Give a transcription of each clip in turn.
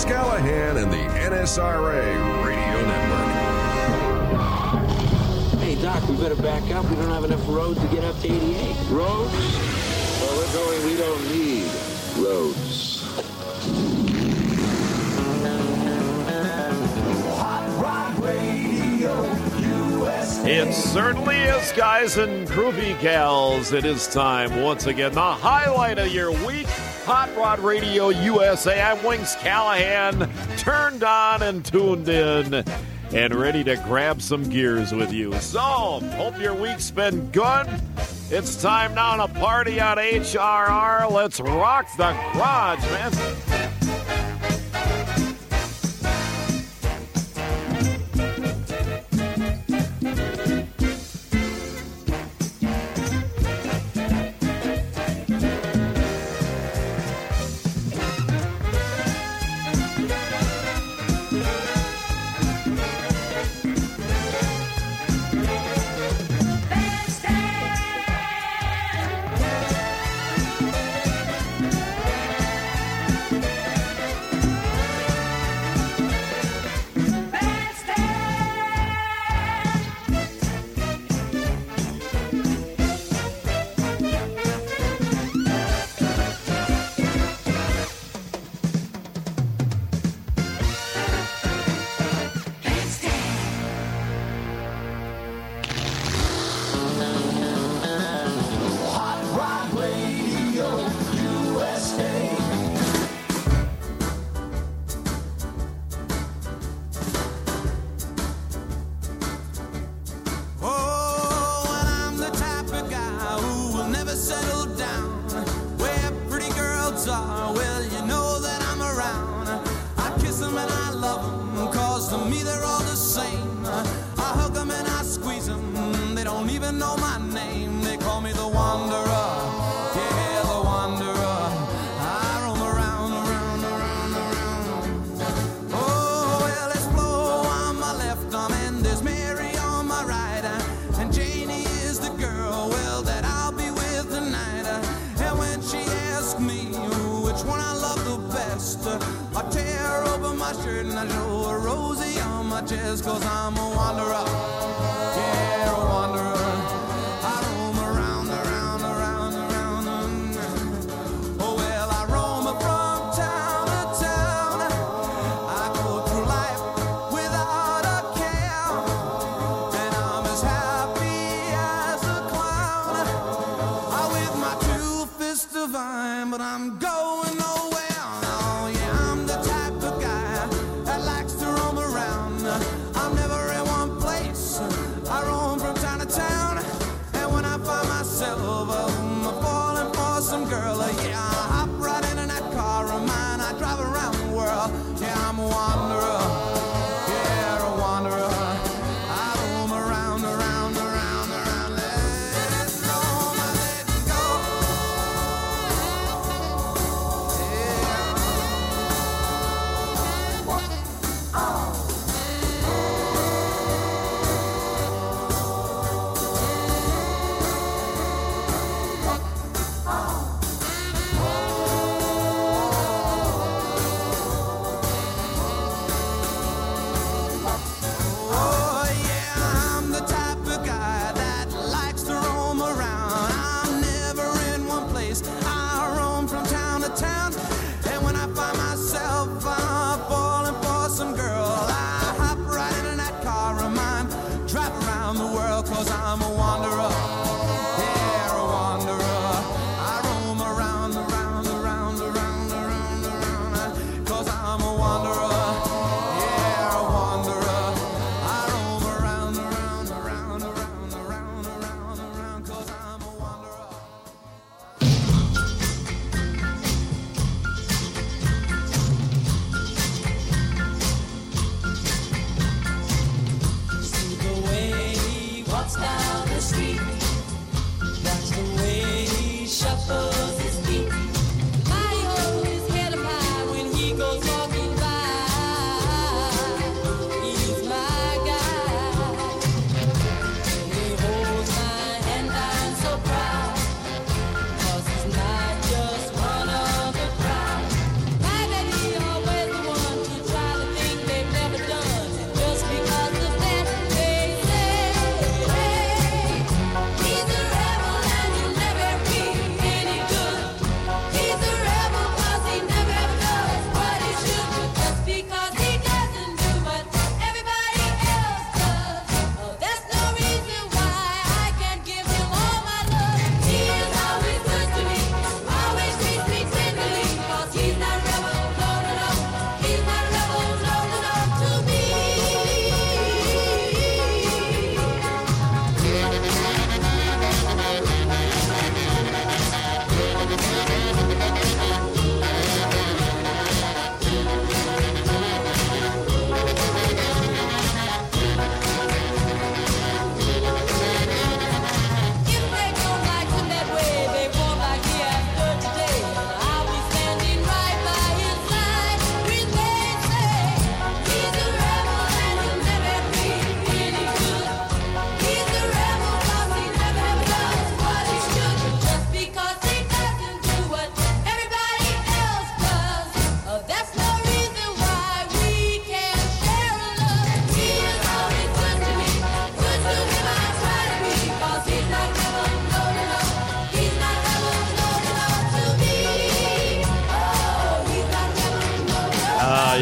Wings Callahan and the NSRA Radio Network. Hey, Doc, we better back up. We don't have enough road to get up to 88. Roads? Well, we're going, we don't need roads. Hot Rod Radio USA. It certainly is, guys and groovy gals. It is time once again. The highlight of your week, Hot Rod Radio USA. I'm Wings Callahan, turned on and tuned in and ready to grab some gears with you. So, hope your week's been good. It's time now to party on HRR. Let's rock the garage, man.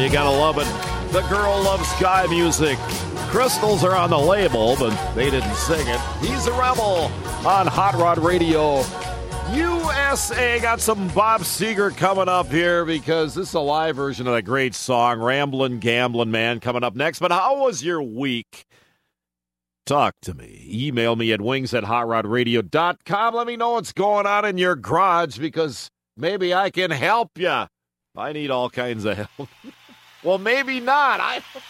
gotta love it. The Girl Loves Sky Music. Crystals are on the label, but they didn't sing it. He's a Rebel on Hot Rod Radio USA. Got some Bob Seger coming up here because this is a live version of that great song, Ramblin' Gamblin' Man, coming up next. But how was your week? Talk to me. Email me at wings@hotrodradio.com. Let me know what's going on in your garage because maybe I can help you. I need all kinds of help. Well, maybe not.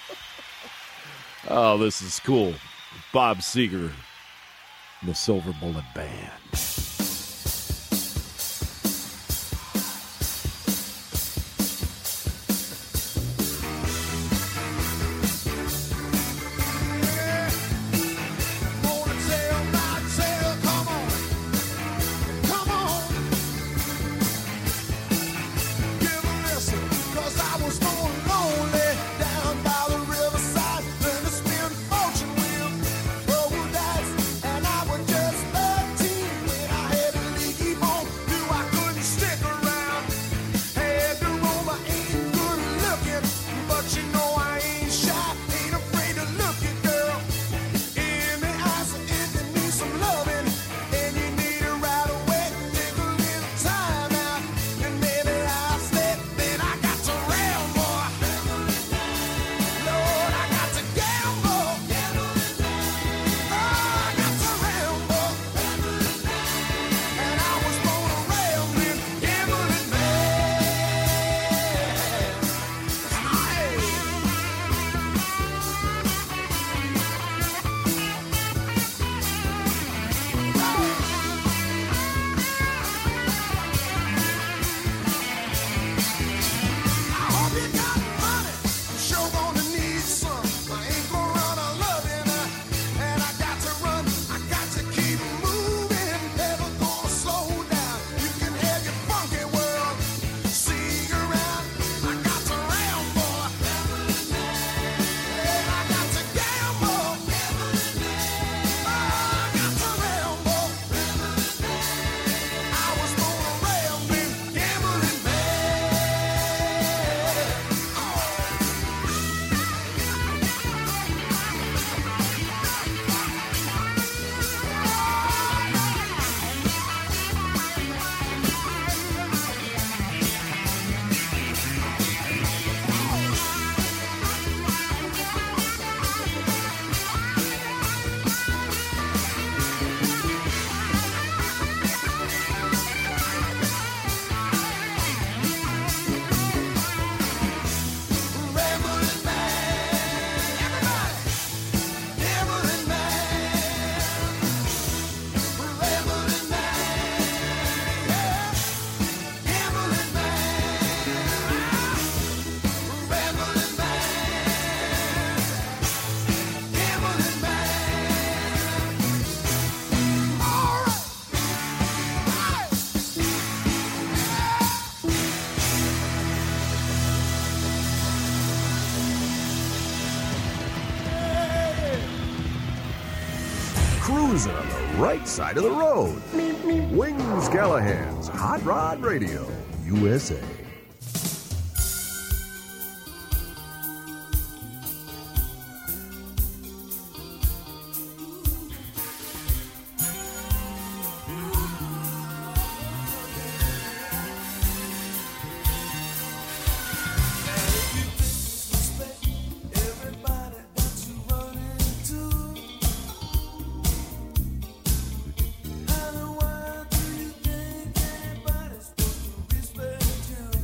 Oh, this is cool. Bob Seger, the Silver Bullet Band. Cruising on the right side of the road. Wings Callahan's Hot Rod Radio USA. Why do you think anybody's supposed to respect you?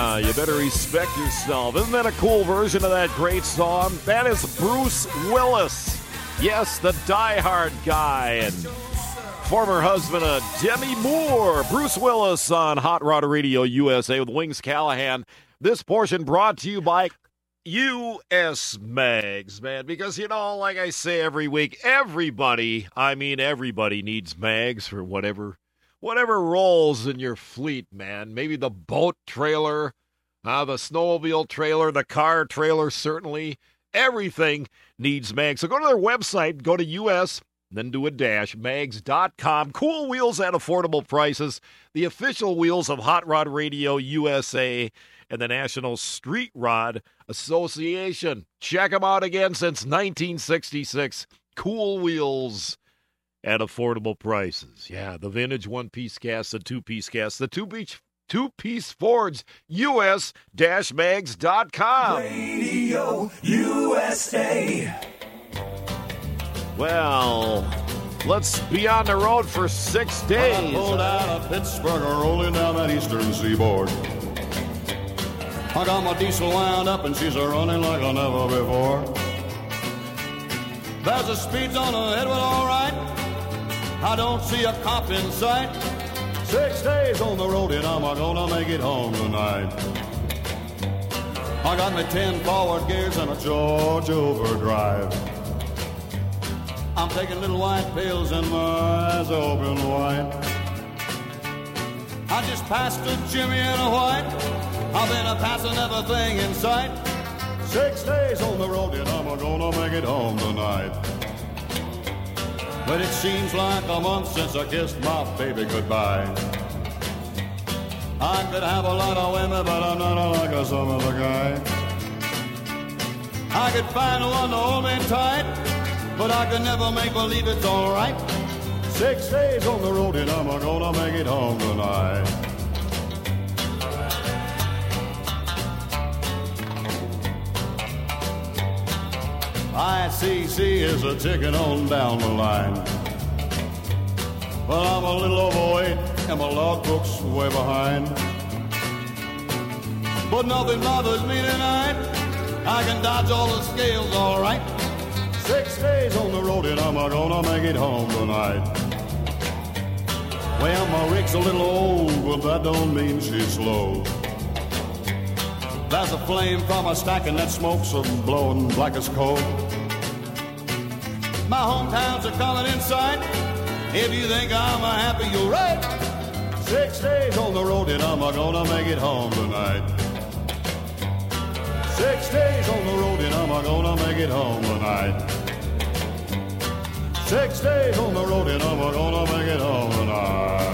Yeah, you better respect yourself. Isn't that a cool version of that great song? That is Bruce Willis. Yes, the Die Hard guy and former husband of Demi Moore. Bruce Willis on Hot Rod Radio USA with Wings Callahan. This portion brought to you by US Mags, man. Because, you know, like I say every week, everybody needs mags for whatever rolls in your fleet, man. Maybe the boat trailer, the snowmobile trailer, the car trailer, certainly. Everything needs mags. So go to their website, go to US, then do a dash, mags.com. Cool wheels at affordable prices. The official wheels of Hot Rod Radio USA and the National Street Rod Association. Check them out again since 1966. Cool wheels at affordable prices. Yeah, the vintage one-piece cast, the two-piece cast, the two-piece Fords, us-mags.com. Radio USA. Well, let's be on the road for 6 days. I pulled out of Pittsburgh, rolling down that eastern seaboard. I got my diesel wound up and she's running like I never before. There's a speed zone ahead, well, all right. I don't see a cop in sight. 6 days on the road and I'm gonna make it home tonight. I got my 10 forward gears and a Georgia overdrive. I'm taking little white pills and my eyes open wide. I just passed a Jimmy and a white. I've been passing everything in sight. 6 days on the road and I'm gonna make it home tonight. But it seems like a month since I kissed my baby goodbye. I could have a lot of women, but I'm not like some other guy. I could find one to hold me tight, but I could never make believe it's all right. 6 days on the road and I'm gonna make it home tonight. ICC is a ticking on down the line. Well, I'm a little overweight and my logbook's way behind. But nothing bothers me tonight. I can dodge all the scales all right. 6 days on the road and I'm gonna make it home tonight. Well, my rig's a little old, but that don't mean she's slow. There's a flame from a stack and that smoke's blowing black as coal. My hometowns are coming in sight. If you think I'm happy, you're right. 6 days on the road and I'm gonna make it home tonight. 6 days on the road and I'm gonna make it home tonight. 6 days on the road and I'm gonna make it home tonight.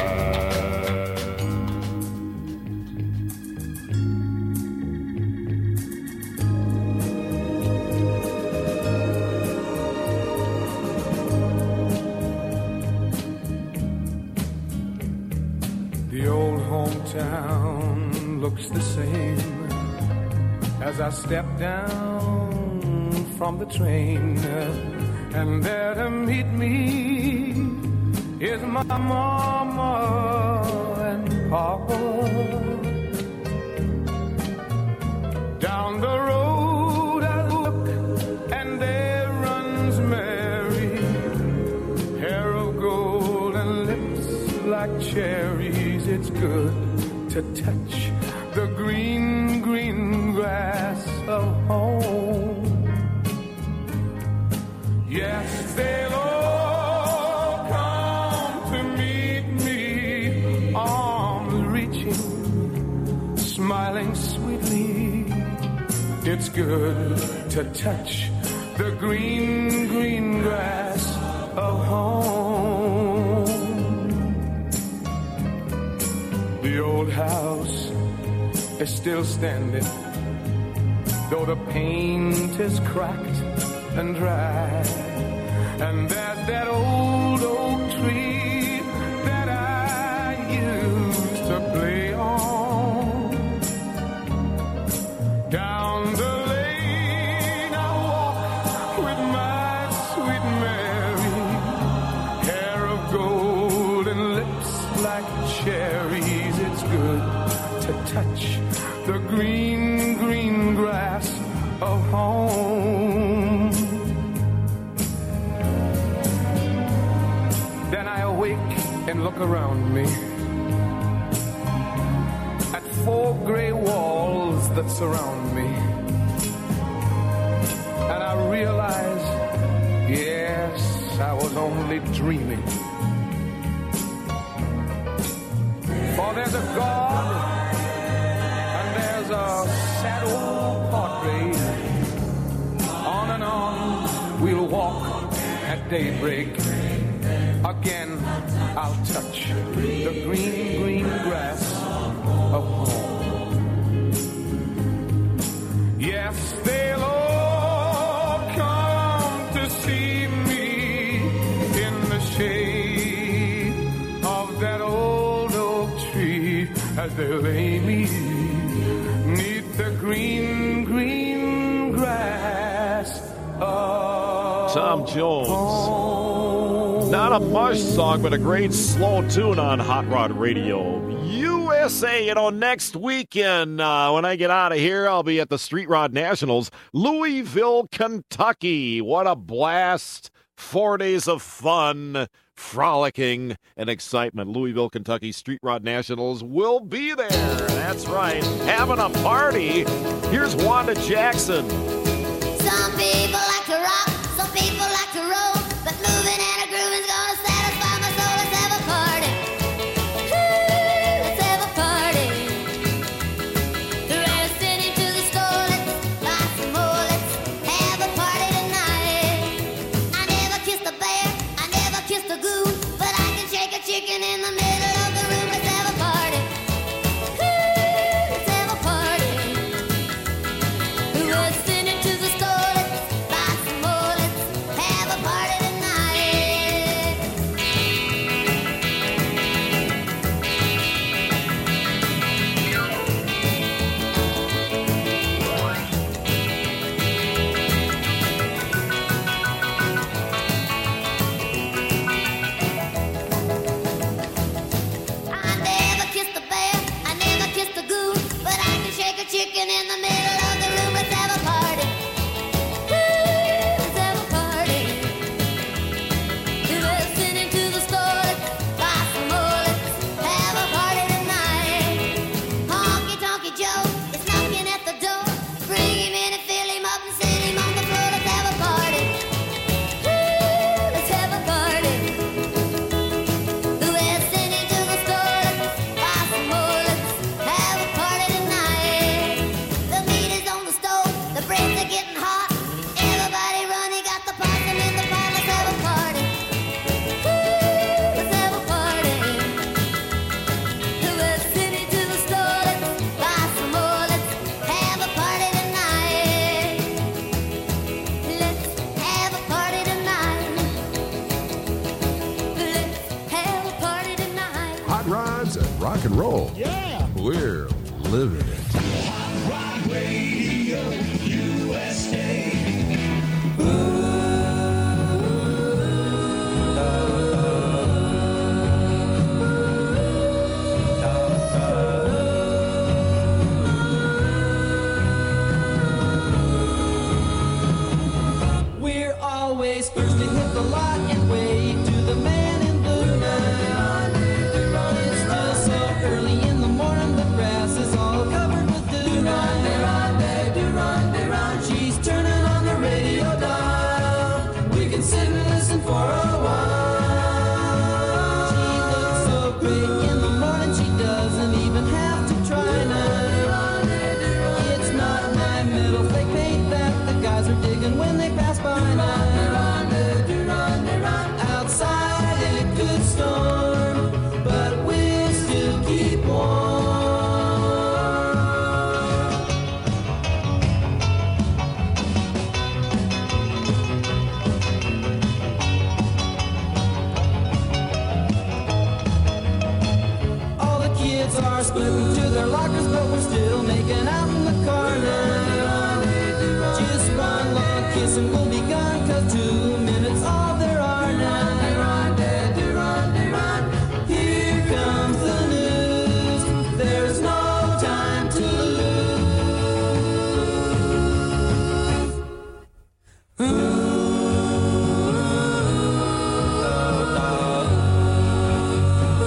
The old hometown looks the same as I step down from the train, and there to meet me is my mama and papa. Down the road I look and there runs Mary, hair of gold and lips like cherries. It's good to touch the green, green grass of home. Yes, they'll all come to meet me, arms reaching, smiling sweetly. It's good to touch the green, green grass of home. The old house is still standing, though the paint is cracked and dry. And there's that old oak tree that I used to play on. Down the lane I walk with my sweet Mary, hair of gold and lips like cherries. It's good to touch the look around me at 4 gray walls that surround me, and I realize, yes, I was only dreaming. For there's a God and there's a sad old portrait. On and on we'll walk at daybreak. Again I'll touch the green, green grass of home. Yes, they'll all come to see me in the shade of that old oak tree as they lay me 'neath the green, green grass of Tom Jones. Not a mush song, but a great slow tune on Hot Rod Radio USA. You know, next weekend, when I get out of here, I'll be at the Street Rod Nationals, Louisville, Kentucky. What a blast. 4 days of fun, frolicking, and excitement. Louisville, Kentucky Street Rod Nationals will be there. That's right. Having a party. Here's Wanda Jackson. Some people like to rock, some people like to roll, but moving and a grooving's gonna satisfy my soul. Let's have a party. Let's have a party. The rest into the store, let's buy some more. Let's have a party tonight. I never kissed a bear, I never kissed a goon, but I can shake a chicken in the middle of the room. Let's have a party. Let's have a party. The rest into the store, let's buy some more. Let's have a party tonight. I never kissed a bear, I never kissed a goon, but I can shake a chicken in the middle of the room. Let's have a party. Let's have a party. The rest into the store, let's buy some more. Let's have a party tonight. Honky Tonky Joe is knocking at the door. Bring him in and fill him up and sit him on the floor. Let's have a party. Let's have a party. The rest into the store, let's buy some more. Let's have a party tonight. The meat is on the stove, the breads are getting hot. Everybody run, he got the possum in the pot. Let's have a party. Let's have a party. The rest into the store, let's buy some more. Let's have a party tonight. Let's have a party tonight. Let's have a party tonight. Hot rods and rock and roll. Yeah. We're living it. Radio USA. We're always first to hit the lot and wave to the man in blue now. It's still so early in the morning, the grass is all covered with dew. She's turning on the radio dial. We can sit and listen for a while. She looks so great in the morning, she doesn't even have to try now. It's not my middle fake paint that the guys are digging when they pass by now. Outside it could storm, but we'll still keep warm. All the kids are splitting to their lockers, but we're still making out in the car now. Just one long kiss and we'll be gone, 'cause 2 minutes all there are now. Here comes the news, there's no time to lose.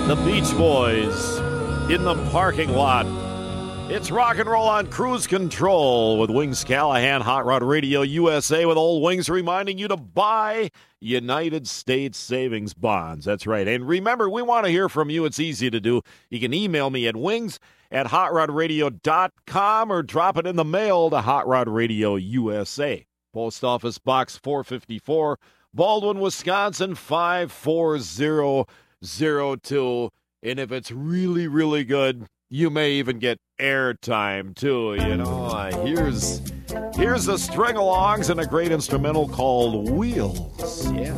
The Beach Boys in the parking lot. It's rock and roll on Cruise Control with Wings Callahan, Hot Rod Radio USA, with Old Wings reminding you to buy United States savings bonds. That's right. And remember, we want to hear from you. It's easy to do. You can email me at wings@hotrodradio.com or drop it in the mail to Hot Rod Radio USA. Post Office Box 454, Baldwin, Wisconsin 54002. And if it's really, really good, you may even get airtime, too. You know, here's the string-alongs and a great instrumental called Wheels. Yeah.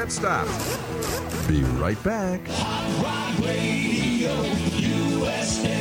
Stop. Be right back. Hot Rod Radio USA.